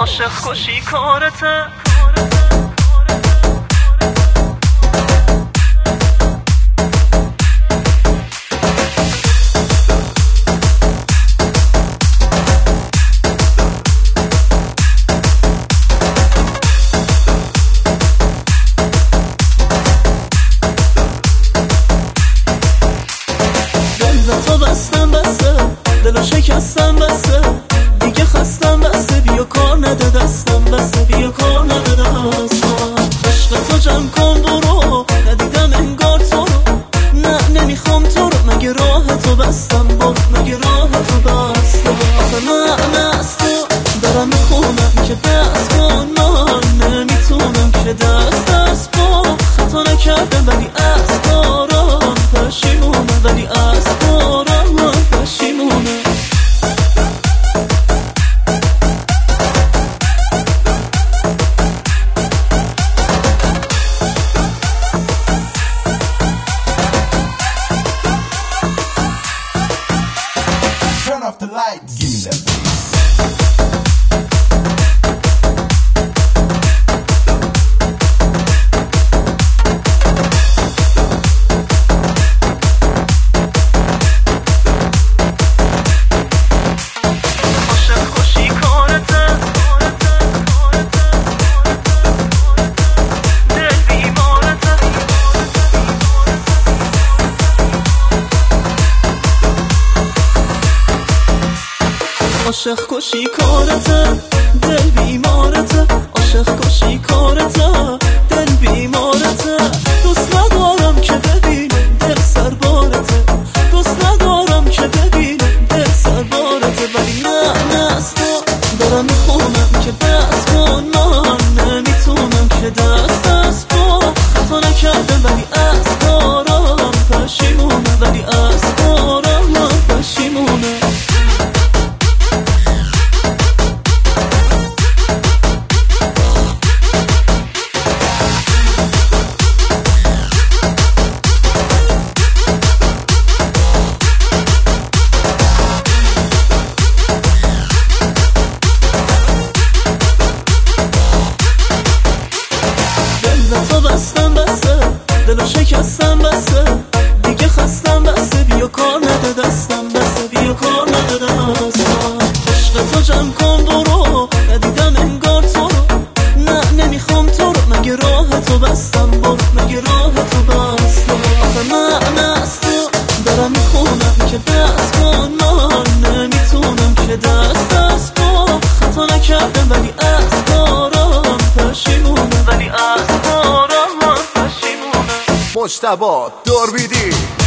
عاشق کشی کارته تو بستم بسته دلو شکستم بسته دیگه خستم بسته بیا کار نده دستم بسته بیا کار نده دستم عشق تو جمع کن برو ندیدم انگار تو رو نه نمیخوام تو رو مگه راه تو بستم برو مگه راه تو بستم آخه من از تو دارم میخونم که دست کن من نمیتونم که دست با خطا نکردم ولی از کارم پشیمونم ولی از کارم پشیمونم Turn off the lights. Give me that bass. عاشق کشی کارته دل بیمارته عاشق کشی کارته دل بیمارته دوست ندارم که ببینم دل سربارته دوست ندارم که ببینم دل سربارته ولی نه از تو دارم میخونم که دست کن من نمیتونم که دست با خطا نکردم ولی از کارم پشیمونم ولی از کارم پشیمونم تو بستم بسته دلو شکستم بسته دیگه خستم بسته بیا کار نده دستم بسته بیا کار نده دستم عشق تو جمع کن برو ندیدم انگار تو رو نه نمیخوام تو رو مگه راه تو بستم برو مگه راه تو بستم آخه من از تو دارم میخونم که دست کن من نمیتونم که دست با خطا نکردم ولی از کارم پشیمونم ولی از کارم مجتبی دوربیدی